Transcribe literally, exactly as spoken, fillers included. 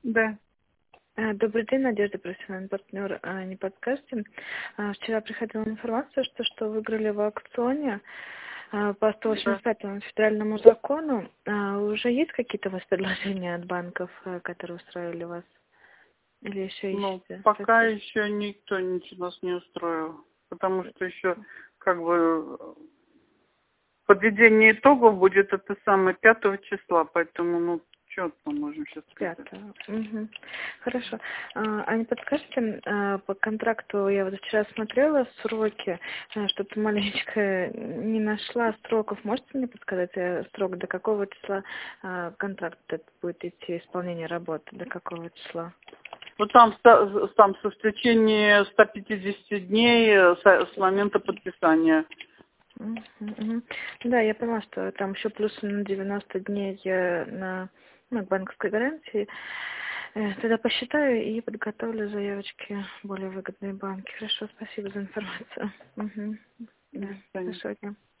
Да. А, Добрый день, Надежда, профессиональный партнер. А, Не подскажете? А, Вчера приходила информация, что, что выиграли в аукционе а, по сто Да. восемьдесят пятому федеральному закону. А, Уже есть какие-то у вас предложения от банков, а, которые устроили вас? Или еще Ну, ищете? пока Спасибо. еще никто ничего нас не устроил. Потому что еще как бы подведение итогов будет это самое пятого числа, поэтому ну что мы можем сейчас сказать. Пятого. Мгм. Хорошо. А а не подскажете, а, по контракту я вот вчера смотрела сроки, а, что-то маленечко не нашла сроков. Можете мне подсказать э, срок, до какого числа а, контракт этот будет идти, исполнение работы, до какого числа? Ну там, ста- там со в течение ста пятидесяти дней э, с, с момента подписания. Мгм, мгм. Да, я поняла, что там еще плюс на девяносто дней э, на ну, банковской гарантии. Э, Тогда посчитаю и подготовлю заявочки в более выгодные банки. Хорошо, спасибо за информацию. Мгм. До Да, свидания. хорошего дня.